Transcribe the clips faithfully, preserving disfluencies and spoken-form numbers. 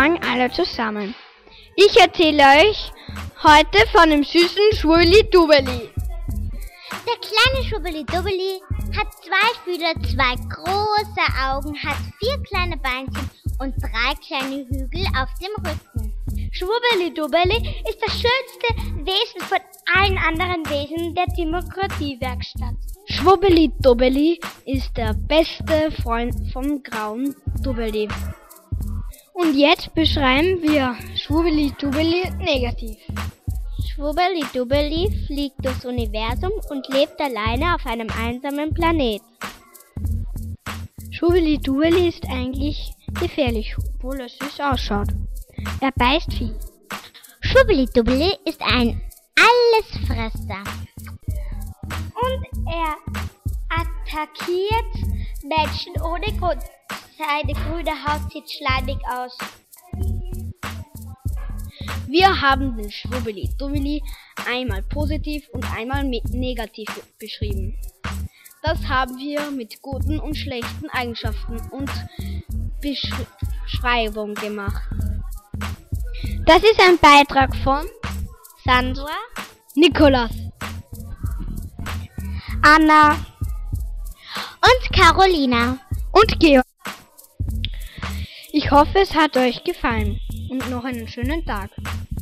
Morgen alle zusammen. Ich erzähle euch heute von dem süßen Schwubbeli-Dubbeli. Der kleine Schwubbeli-Dubbeli hat zwei Fühler, zwei große Augen, hat vier kleine Beinchen und drei kleine Hügel auf dem Rücken. Schwubbeli-Dubbeli ist das schönste Wesen von allen anderen Wesen der Demokratiewerkstatt. Schwubbeli-Dubbeli ist der beste Freund vom grauen Dubbeli. Und jetzt beschreiben wir Schwubbeli-Dubbeli negativ. Schwubbeli-Dubbeli fliegt durchs Universum und lebt alleine auf einem einsamen Planet. Schwubbeli-Dubbeli ist eigentlich gefährlich, obwohl er süß ausschaut. Er beißt viel. Schwubbeli-Dubbeli ist ein Allesfresser. Und er attackiert Menschen ohne Grund. Seine grüne Haut sieht schleimig aus. Wir haben den Schwubbeli-Dubbeli einmal positiv und einmal negativ beschrieben. Das haben wir mit guten und schlechten Eigenschaften und Beschreibung gemacht. Das ist ein Beitrag von Sandra, Nikolas, Anna und Carolina und Georg. Ich hoffe, es hat euch gefallen und noch einen schönen Tag.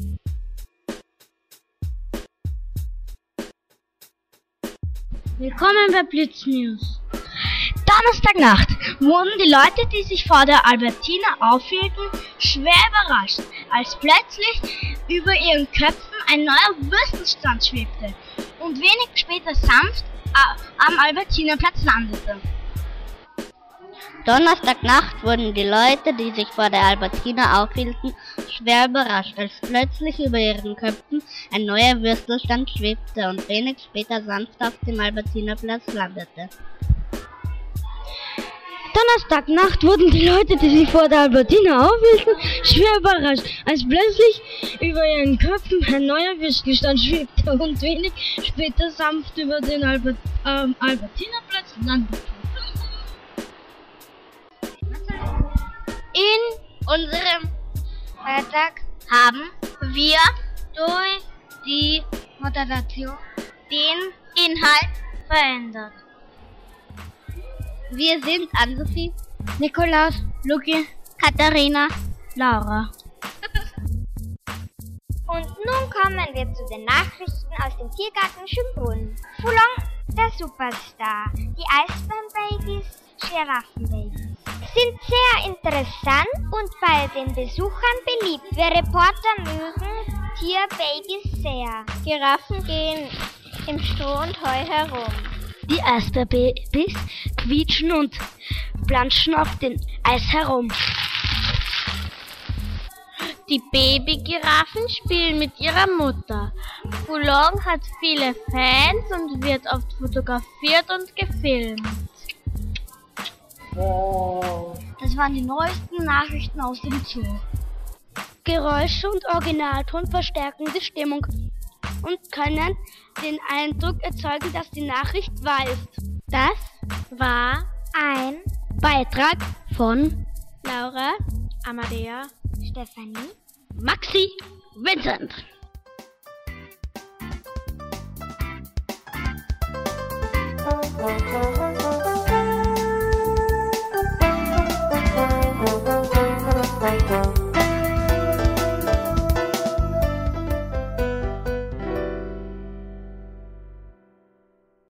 Willkommen bei Blitz News. Donnerstagnacht wurden die Leute, die sich vor der Albertina aufhielten, schwer überrascht, als plötzlich über ihren Köpfen ein neuer Würstelstand schwebte und wenig später sanft am Albertinaplatz landete. Donnerstagnacht wurden die Leute, die sich vor der Albertina aufhielten, schwer überrascht, als plötzlich über ihren Köpfen ein neuer Würstelstand schwebte und wenig später sanft auf dem Albertinaplatz landete. Donnerstagnacht wurden die Leute, die sich vor der Albertina aufhielten, schwer überrascht, als plötzlich über ihren Köpfen ein neuer Würstelstand schwebte und wenig später sanft über den Albert, ähm, Albertinaplatz landete. In unserem Beitrag haben wir durch die Moderation den Inhalt verändert. Wir sind Ann-Sophie, Nikolaus, Luki, Katharina, Laura. Und nun kommen wir zu den Nachrichten aus dem Tiergarten Schönbrunn. Foulon, der Superstar, die Eisbärenbabys, Giraffenbabys sind sehr interessant und bei den Besuchern beliebt. Wir Reporter mögen Tierbabys sehr. Giraffen gehen im Stroh und Heu herum. Die Eisbärbabys quietschen und planschen auf dem Eis herum. Die Babygiraffen spielen mit ihrer Mutter. Foulon hat viele Fans und wird oft fotografiert und gefilmt. Das waren die neuesten Nachrichten aus dem Zoo. Geräusche und Originalton verstärken die Stimmung und können den Eindruck erzeugen, dass die Nachricht wahr ist. Das war ein Beitrag von Laura, Amadea, Stefanie, Maxi, Vincent. Musik